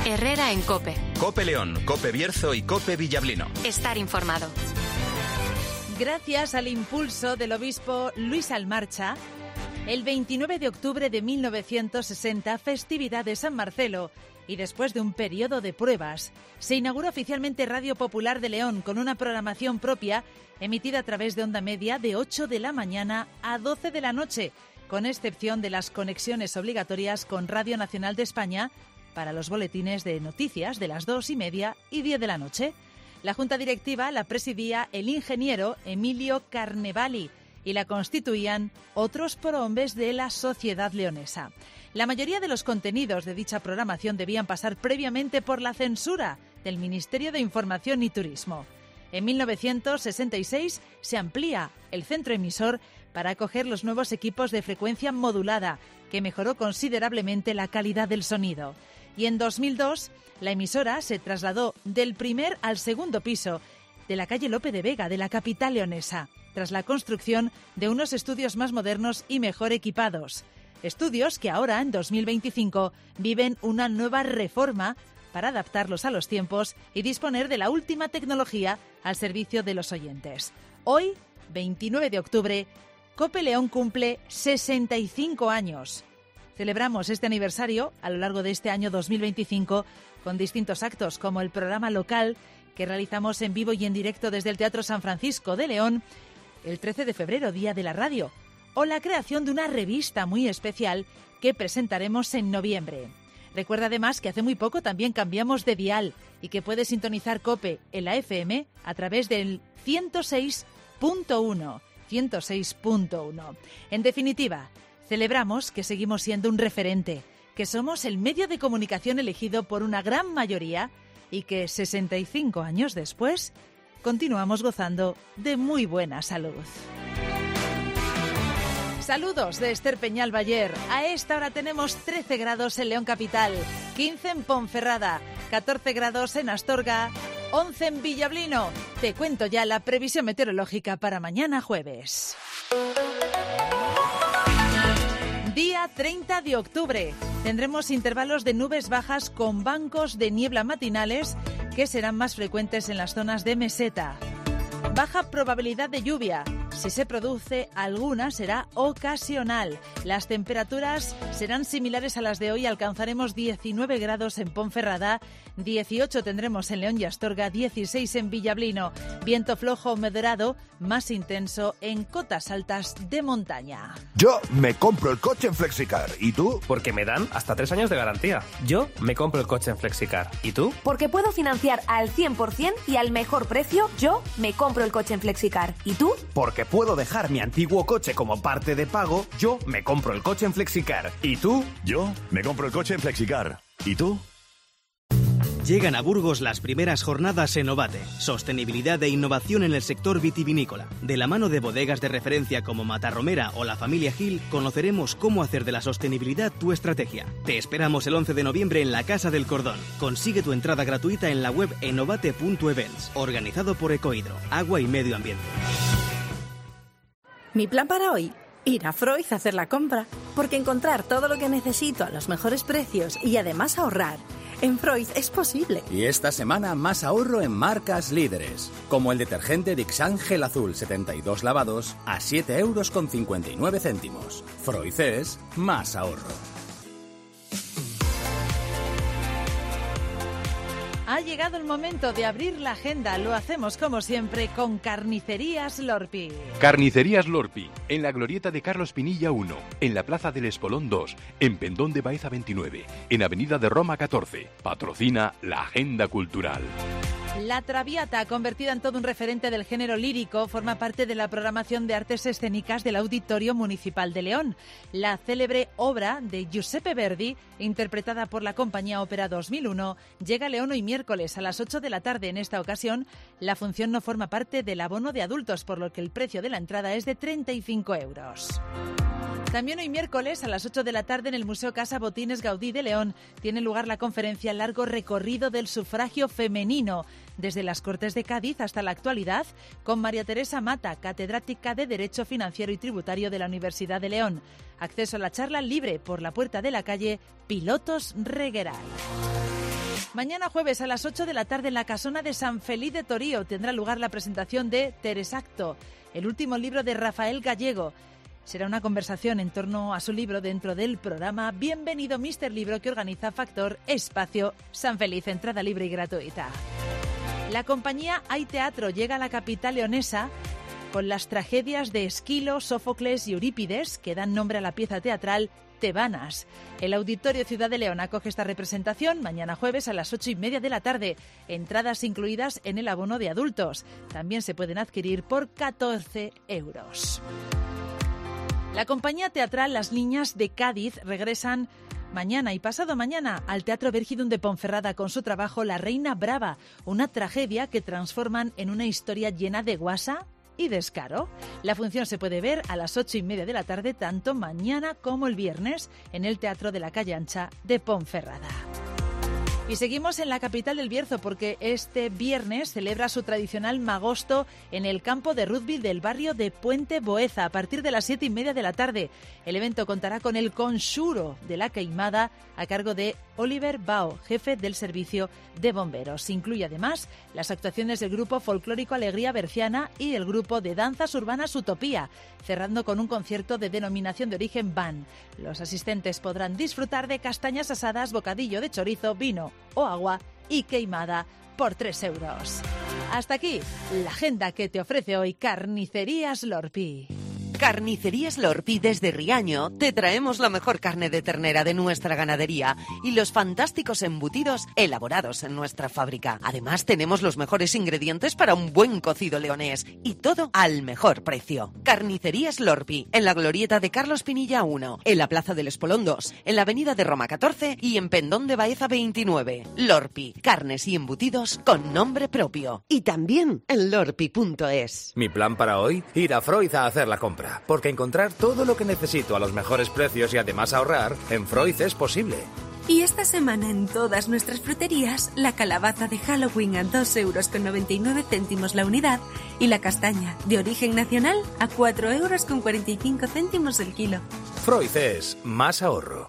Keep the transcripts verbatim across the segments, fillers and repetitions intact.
Herrera en COPE. COPE León, COPE Bierzo y COPE Villablino. Estar informado. Gracias al impulso del obispo Luis Almarcha, el veintinueve de octubre de mil novecientos sesenta, festividad de San Marcelo, y después de un periodo de pruebas, se inauguró oficialmente Radio Popular de León con una programación propia emitida a través de onda media de ocho de la mañana a doce de la noche, con excepción de las conexiones obligatorias con Radio Nacional de España para los boletines de noticias de las dos y media y diez de la noche. La Junta Directiva la presidía el ingeniero Emilio Carnevali y la constituían otros prohombres de la sociedad leonesa. La mayoría de los contenidos de dicha programación debían pasar previamente por la censura del Ministerio de Información y Turismo. En mil novecientos sesenta y seis se amplía el centro emisor para acoger los nuevos equipos de frecuencia modulada, que mejoró considerablemente la calidad del sonido. Y en dos mil dos, la emisora se trasladó del primer al segundo piso de la calle Lope de Vega de la capital leonesa, tras la construcción de unos estudios más modernos y mejor equipados. Estudios que ahora, en dos mil veinticinco, viven una nueva reforma para adaptarlos a los tiempos y disponer de la última tecnología al servicio de los oyentes. Hoy, veintinueve de octubre, COPE León cumple sesenta y cinco años. Celebramos este aniversario a lo largo de este año dos mil veinticinco con distintos actos, como el programa local que realizamos en vivo y en directo desde el Teatro San Francisco de León el trece de febrero, Día de la Radio, o la creación de una revista muy especial que presentaremos en noviembre. Recuerda además que hace muy poco también cambiamos de dial y que puedes sintonizar COPE en la F M a través del ciento seis punto uno. ciento seis punto uno. En definitiva, celebramos que seguimos siendo un referente, que somos el medio de comunicación elegido por una gran mayoría y que sesenta y cinco años después continuamos gozando de muy buena salud. Saludos de Esther Peñal Bayer. A esta hora tenemos trece grados en León Capital, quince en Ponferrada, catorce grados en Astorga, once en Villablino. Te cuento ya la previsión meteorológica para mañana jueves. Día treinta de octubre. Tendremos intervalos de nubes bajas con bancos de niebla matinales que serán más frecuentes en las zonas de meseta. Baja probabilidad de lluvia. Si se produce alguna, será ocasional. Las temperaturas serán similares a las de hoy. Alcanzaremos diecinueve grados en Ponferrada, dieciocho tendremos en León y Astorga, dieciséis en Villablino. Viento flojo moderado, más intenso en cotas altas de montaña. Yo me compro el coche en Flexicar. ¿Y tú? Porque me dan hasta tres años de garantía. Yo me compro el coche en Flexicar. ¿Y tú? Porque puedo financiar al cien por ciento y al mejor precio. Yo me compro el coche en Flexicar. ¿Y tú? Porque puedo dejar mi antiguo coche como parte de pago. Yo me compro el coche en Flexicar. ¿Y tú? Yo me compro el coche en Flexicar. ¿Y tú? Llegan a Burgos las primeras jornadas Enovate, sostenibilidad e innovación en el sector vitivinícola. De la mano de bodegas de referencia como Matarromera o la familia Gil, conoceremos cómo hacer de la sostenibilidad tu estrategia. Te esperamos el once de noviembre en la Casa del Cordón. Consigue tu entrada gratuita en la web enovate punto events, organizado por Ecohidro, Agua y Medio Ambiente. Mi plan para hoy, ir a Freud a hacer la compra, porque encontrar todo lo que necesito a los mejores precios y además ahorrar en Freud es posible. Y esta semana más ahorro en marcas líderes, como el detergente Dix Ángel Azul setenta y dos lavados a siete euros con cincuenta y nueve céntimos. Freud es más ahorro. Ha llegado el momento de abrir la agenda. Lo hacemos como siempre con Carnicerías Lorpi. Carnicerías Lorpi, en la glorieta de Carlos Pinilla uno, en la Plaza del Espolón dos, en Pendón de Baeza veintinueve, en Avenida de Roma catorce. Patrocina la Agenda Cultural. La Traviata, convertida en todo un referente del género lírico, forma parte de la programación de artes escénicas del Auditorio Municipal de León. La célebre obra de Giuseppe Verdi, interpretada por la compañía Ópera dos mil uno, llega a León hoy miércoles a las ocho de la tarde. En esta ocasión, la función no forma parte del abono de adultos, por lo que el precio de la entrada es de treinta y cinco euros. También hoy miércoles a las ocho de la tarde en el Museo Casa Botines Gaudí de León tiene lugar la conferencia Largo recorrido del sufragio femenino, desde las Cortes de Cádiz hasta la actualidad, con María Teresa Mata, catedrática de Derecho Financiero y Tributario de la Universidad de León. Acceso a la charla libre por la puerta de la calle Pilotos Regueral. Mañana jueves a las ocho de la tarde en la Casona de San Feliz de Torío tendrá lugar la presentación de Teresacto, el último libro de Rafael Gallego. Será una conversación en torno a su libro dentro del programa Bienvenido míster Libro que organiza Factor Espacio San Feliz, entrada libre y gratuita. La compañía Hay Teatro llega a la capital leonesa con las tragedias de Esquilo, Sófocles y Eurípides, que dan nombre a la pieza teatral Tebanas. El Auditorio Ciudad de León acoge esta representación mañana jueves a las ocho y media de la tarde. Entradas incluidas en el abono de adultos. También se pueden adquirir por catorce euros. La compañía teatral Las Niñas de Cádiz regresan mañana y pasado mañana al Teatro Virgidum de Ponferrada con su trabajo La Reina Brava, una tragedia que transforman en una historia llena de guasa y descaro. La función se puede ver a las ocho y media de la tarde tanto mañana como el viernes en el Teatro de la Calle Ancha de Ponferrada. Y seguimos en la capital del Bierzo porque este viernes celebra su tradicional Magosto en el campo de rugby del barrio de Puente Boeza a partir de las siete y media de la tarde. El evento contará con el Conxuro de la Queimada a cargo de Oliver Bao, jefe del servicio de bomberos. Incluye además las actuaciones del grupo folclórico Alegría Berciana y el grupo de danzas urbanas Utopía, cerrando con un concierto de denominación de origen Van. Los asistentes podrán disfrutar de castañas asadas, bocadillo de chorizo, vino o agua y queimada por tres euros. Hasta aquí la agenda que te ofrece hoy Carnicerías Lorpi. Carnicerías Lorpi desde Riaño te traemos la mejor carne de ternera de nuestra ganadería y los fantásticos embutidos elaborados en nuestra fábrica. Además tenemos los mejores ingredientes para un buen cocido leonés y todo al mejor precio. Carnicerías Lorpi en la glorieta de Carlos Pinilla uno, en la Plaza del Espolón dos, en la Avenida de Roma catorce y en Pendón de Baeza veintinueve. Lorpi, carnes y embutidos con nombre propio. Y también en lorpi punto es. Mi plan para hoy, ir a Freud a hacer la compra. Porque encontrar todo lo que necesito a los mejores precios y además ahorrar, en Freud es posible. Y esta semana en todas nuestras fruterías, la calabaza de Halloween a dos euros con noventa y nueve céntimos la unidad y la castaña de origen nacional a cuatro euros con cuarenta y cinco céntimos el kilo. Freud es más ahorro.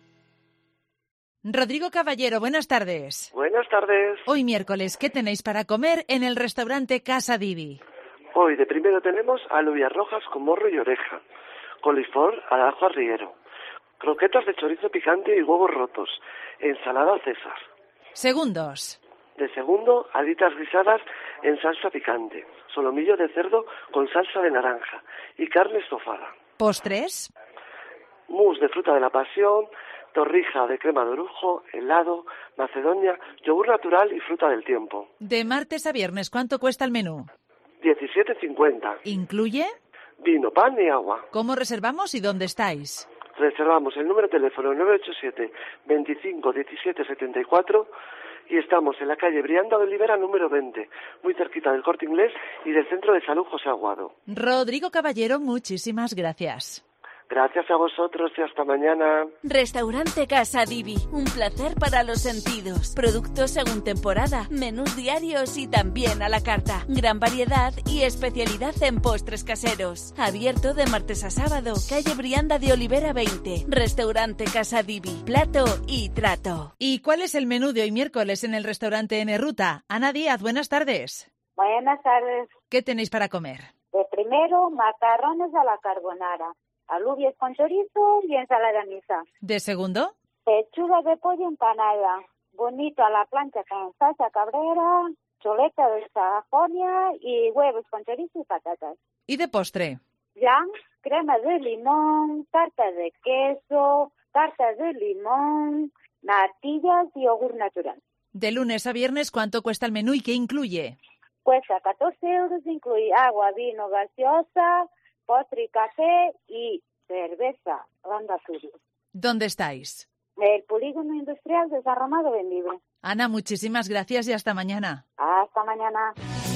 Rodrigo Caballero, buenas tardes. Buenas tardes. Hoy miércoles, ¿qué tenéis para comer en el restaurante Casa Divi? Hoy de primero tenemos alubias rojas con morro y oreja, coliflor al ajo arriero, croquetas de chorizo picante y huevos rotos, ensalada César. Segundos. De segundo, alitas guisadas en salsa picante, solomillo de cerdo con salsa de naranja y carne estofada. Postres. Mousse de fruta de la pasión, torrija de crema de orujo, helado, macedonia, yogur natural y fruta del tiempo. De martes a viernes, ¿cuánto cuesta el menú? diecisiete cincuenta. ¿Incluye? Vino, pan y agua. ¿Cómo reservamos y dónde estáis? Reservamos el número de teléfono nueve ocho siete, veinticinco diecisiete setenta y cuatro y estamos en la calle Brianda de Olivera número veinte, muy cerquita del Corte Inglés y del Centro de Salud José Aguado. Rodrigo Caballero, muchísimas gracias. Gracias a vosotros y hasta mañana. Restaurante Casa Divi, un placer para los sentidos. Productos según temporada, menús diarios y también a la carta. Gran variedad y especialidad en postres caseros. Abierto de martes a sábado, calle Brianda de Olivera veinte. Restaurante Casa Divi, plato y trato. ¿Y cuál es el menú de hoy miércoles en el restaurante N Ruta? Ana Díaz, buenas tardes. Buenas tardes. ¿Qué tenéis para comer? De primero, macarrones a la carbonara, alubias con chorizo y ensalada misa. ¿De segundo? Pechuga de pollo empanada, bonito a la plancha con salsa cabrera, chuleta de Sajonia y huevos con chorizo y patatas. ¿Y de postre? Ya, crema de limón, tarta de queso, tarta de limón, natillas y yogur natural. De lunes a viernes, ¿cuánto cuesta el menú y qué incluye? Cuesta catorce euros, incluye agua, vino, gaseosa, postre y café y cerveza, Ronda Azul. ¿Dónde estáis? El Polígono Industrial de San Román de Benvibre. Ana, muchísimas gracias y hasta mañana. Hasta mañana.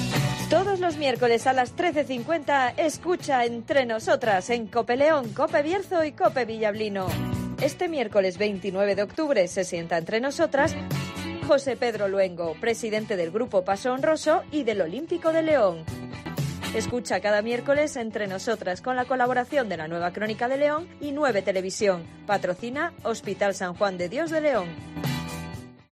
Todos los miércoles a las trece cincuenta, escucha Entre Nosotras en Cope León, Cope Bierzo y Cope Villablino. Este miércoles veintinueve de octubre se sienta entre nosotras José Pedro Luengo, presidente del Grupo Paso Honroso y del Olímpico de León. Escucha cada miércoles Entre Nosotras con la colaboración de la Nueva Crónica de León y nueve Televisión. Patrocina Hospital San Juan de Dios de León.